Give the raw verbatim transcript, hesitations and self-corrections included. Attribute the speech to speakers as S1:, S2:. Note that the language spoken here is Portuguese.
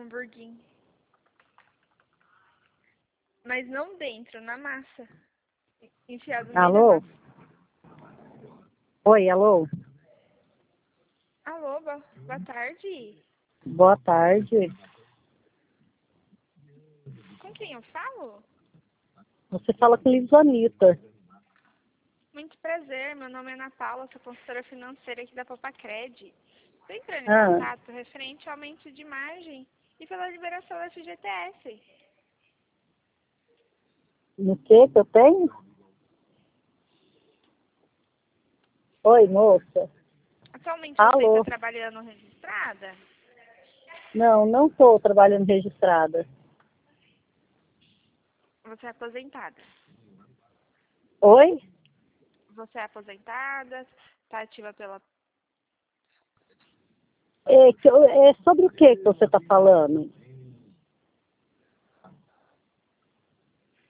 S1: hambúrguer. Mas não dentro, na massa. Enfiado no meio da
S2: Alô?
S1: massa.
S2: Oi, alô?
S1: Alô, boa, boa tarde.
S2: Boa tarde.
S1: Com quem eu falo?
S2: Você fala com Lisonita.
S1: Muito prazer, meu nome é Ana Paula, sou consultora financeira aqui da Popacred. Estou entrando em
S2: Ah,
S1: contato referente ao aumento de margem e pela liberação da F G T S.
S2: no que que eu tenho? Oi, moça.
S1: Atualmente você está
S2: Alô?
S1: trabalhando registrada?
S2: Não, não estou trabalhando registrada.
S1: Você é aposentada?
S2: Oi?
S1: Você é aposentada? Está ativa pela...
S2: É, que eu- é sobre o que que você está falando?